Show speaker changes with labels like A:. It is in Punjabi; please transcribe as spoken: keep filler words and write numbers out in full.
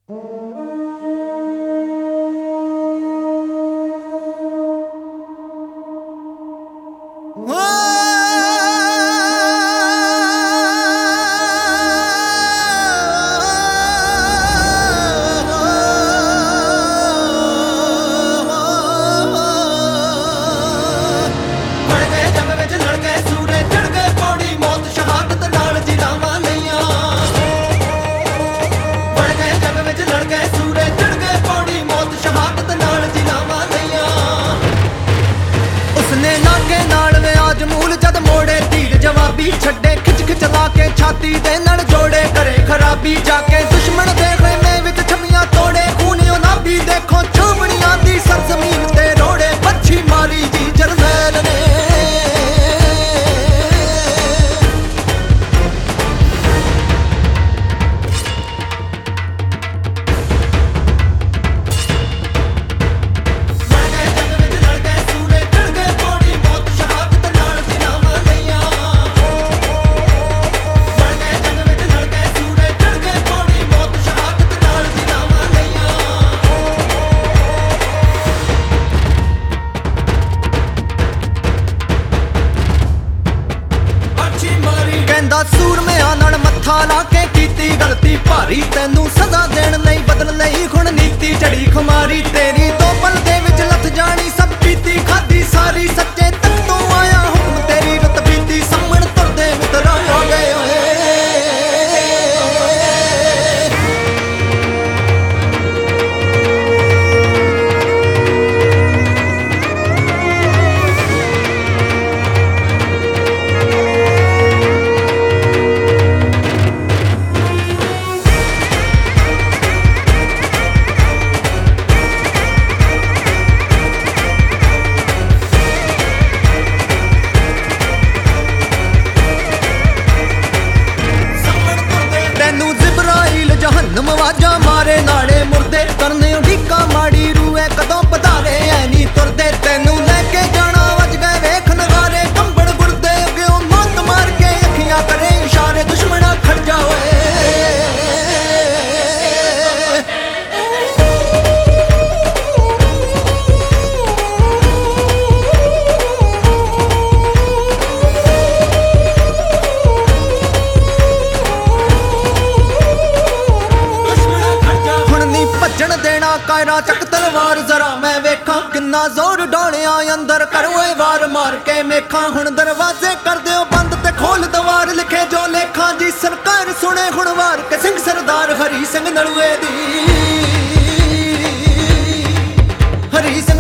A: ਛੱਡੇ ਖਿੱਚ ਖਿੱਚ ਲਾ ਕੇ ਛਾਤੀ ਦੇ ਨਾਲ ਜੋੜੇ ਕਰੇ ਖਰਾਬੀ ਜਾ ਕੇ ਦੁਸ਼ਮਣ ਦੇ ਖੇਮੇ ਵਿੱਚ ਛਮੀਆਂ ਤੋੜੇ ਖੂਨਿਓ ਨਾਭੀ ਦੇਖੋ ਚੂਮਣੀਆਂ ਦੀ ਸਰਜ਼ਮੀਨ ਤੇ ਰੋੜੇ ਪੱਛੀ ਮਾਰੀ ਜੀ ਜਰਨੈਲ ਨੇ ਸੂਰਮਿਆਂ ਨਾਲ ਮੱਥਾ ਲਾ ਕੇ ਕੀਤੀ ਗਲਤੀ ਭਾਰੀ ਤੈਨੂੰ ਸਜ਼ਾ ਦੇਣ ਲਈ ਬਦਲ ਲਈ ਹੁਣ ਨੀਤੀ ਝੜੀ ਖੁਮਾਰੀ ਤੇਰੀ ਦੋ ਪਲ ਦੇ ਵਿੱਚ ਲੱਥ ਜਾਣੀ ਸਭ ਪੀਤੀ ਖਾਦੀ ਸਾਰੀ ਸੱਚੇ ਤੱਕ ਤੋਂ ਆਇਆ ਹੁਕਮ ਤੇਰੀ ਰੁੱਤ ਬੀਤੀ ਸਾਹਮਣ ਤੁਰਦੇ ਮਿੱਤਰਾਂ ਹੋ ਗਏ ਓਏ ਜਹੰਨਮ ਆਵਾਜ਼ਾਂ ਮਾਰੇ ਨਾਲੇ ਮੁਰਦੇ ਕਰਨੇ ਉਡੀਕਾਂ ਮਾੜੀ ਰੂਏ ਕਦੋਂ ਪਧਾਰੇ ਐ ਨਹੀਂ ਤੁਰਦੇ ਤੈਨੂੰ ਲੈ ਕੇ ਜਾਣਾ ਵੱਜ ਗਏ ਵੇਖ ਨਗਾਰੇ ਕੰਬੜ ਗੁਰਦੇ ਅੱਗਿਓਂ ਮੱਤ ਮਾਰ ਕੇ ਅੱਖੀਆਂ ਕਰੇ ਇਸ਼ਾਰੇ ਦੁਸ਼ਮਣਾ ਖੜ ਜਾ ਓਏ ਭੱਜਣ ਦੇਣਾ ਕਾਇਰਾ ਚੱਕ ਤਲਵਾਰ ਜ਼ਰਾ ਮੈਂ ਵੇਖਾਂ ਕਿੰਨਾ ਜ਼ੋਰ ਡੋਲਿਆ ਅੰਦਰ ਕਰ ਓਏ ਵਾਰ ਮਾਰ ਕੇ ਮੇਖਾਂ ਹੁਣ ਦਰਵਾਜ਼ੇ ਕਰ ਦਿਓ ਬੰਦ ਤੇ ਖੋਲ ਦਵਾਰ ਲਿਖੇ ਜੋ ਲੇਖਾਂ ਜੀ ਸਰਕਾਰ ਸੁਣੇ ਹੁਣ ਵਾਰ ਕੇ ਸਿੰਘ ਸਰਦਾਰ ਹਰੀ ਸਿੰਘ ਨਲੂਏ ਦੀ ਹਰੀ ਸਿੰਘ